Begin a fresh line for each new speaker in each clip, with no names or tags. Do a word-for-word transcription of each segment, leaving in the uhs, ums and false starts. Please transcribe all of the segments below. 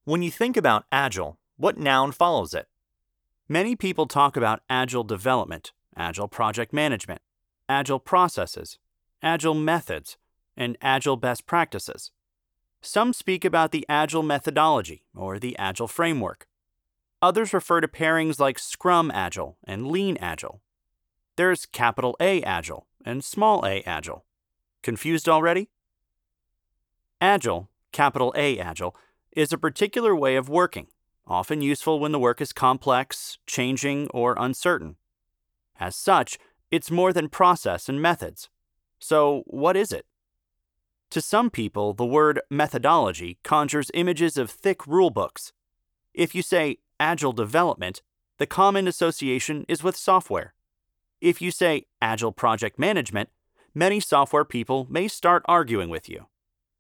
When you think about Agile, what noun follows it? Many people talk about Agile development, Agile project management, Agile processes, Agile methods, and Agile best practices. Some speak about the Agile methodology or the Agile framework. Others refer to pairings like Scrum Agile and Lean Agile. There's capital A Agile and small a Agile. Confused already? Agile, capital A Agile, is a particular way of working, often useful when the work is complex, changing, or uncertain. As such, it's more than process and methods. So, what is it? To some people, the word methodology conjures images of thick rulebooks. If you say Agile development, the common association is with software. If you say Agile project management, many software people may start arguing with you.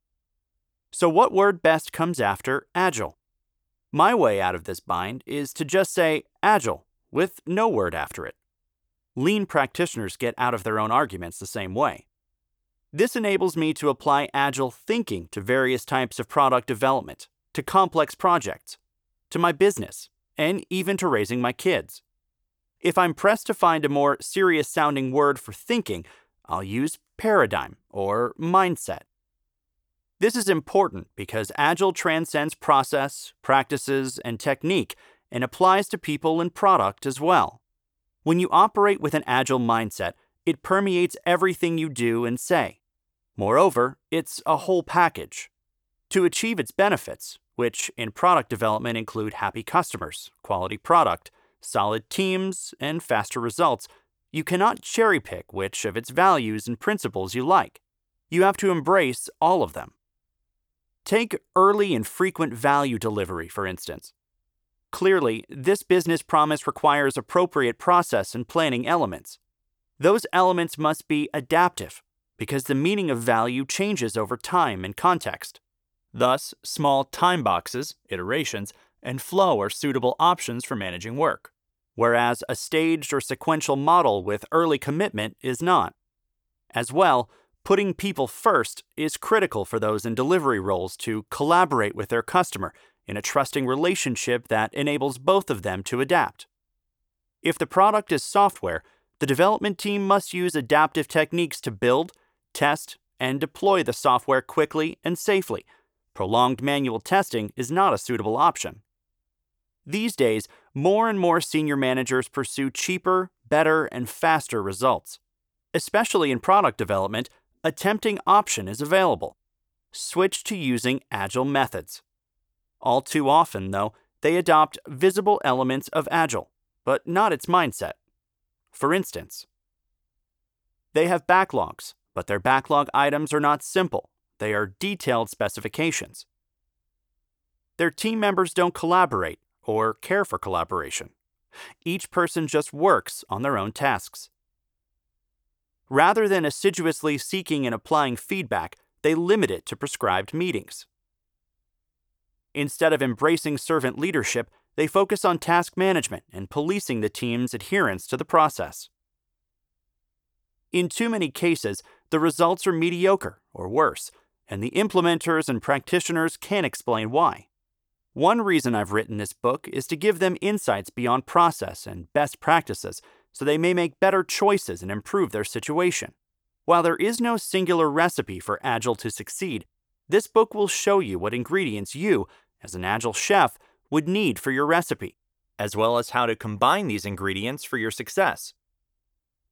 So what word best comes after Agile? My way out of this bind is to just say Agile with no word after it. Lean practitioners get out of their own arguments the same way. This enables me to apply Agile thinking to various types of product development, to complex projects, to my business, and even to raising my kids. If I'm pressed to find a more serious-sounding word for thinking, I'll use paradigm or mindset. This is important because Agile transcends process, practices, and technique and applies to people and product as well. When you operate with an Agile mindset, it permeates everything you do and say. Moreover, it's a whole package. To achieve its benefits, which in product development include happy customers, quality product, solid teams, and faster results, you cannot cherry-pick which of its values and principles you like. You have to embrace all of them. Take early and frequent value delivery, for instance. Clearly, this business promise requires appropriate process and planning elements. Those elements must be adaptive, because the meaning of value changes over time and context. Thus, small time boxes, iterations, and flow are suitable options for managing work, whereas a staged or sequential model with early commitment is not. As well, putting people first is critical for those in delivery roles to collaborate with their customer in a trusting relationship that enables both of them to adapt. If the product is software, the development team must use adaptive techniques to build, test, and deploy the software quickly and safely. Prolonged manual testing is not a suitable option. These days, more and more senior managers pursue cheaper, better, and faster results. Especially in product development, a tempting option is available. Switch to using Agile methods. All too often, though, they adopt visible elements of Agile, but not its mindset. For instance, they have backlogs, but their backlog items are not simple. They are detailed specifications. Their team members don't collaborate or care for collaboration. Each person just works on their own tasks. Rather than assiduously seeking and applying feedback, they limit it to prescribed meetings. Instead of embracing servant leadership, they focus on task management and policing the team's adherence to the process. In too many cases, the results are mediocre or worse, and the implementers and practitioners can't explain why. One reason I've written this book is to give them insights beyond process and best practices so they may make better choices and improve their situation. While there is no singular recipe for Agile to succeed, this book will show you what ingredients you, as an Agile chef, would need for your recipe, as well as how to combine these ingredients for your success.